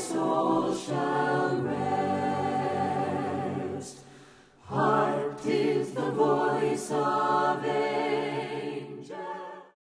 soul shall rest. Hark, 'tis the voice of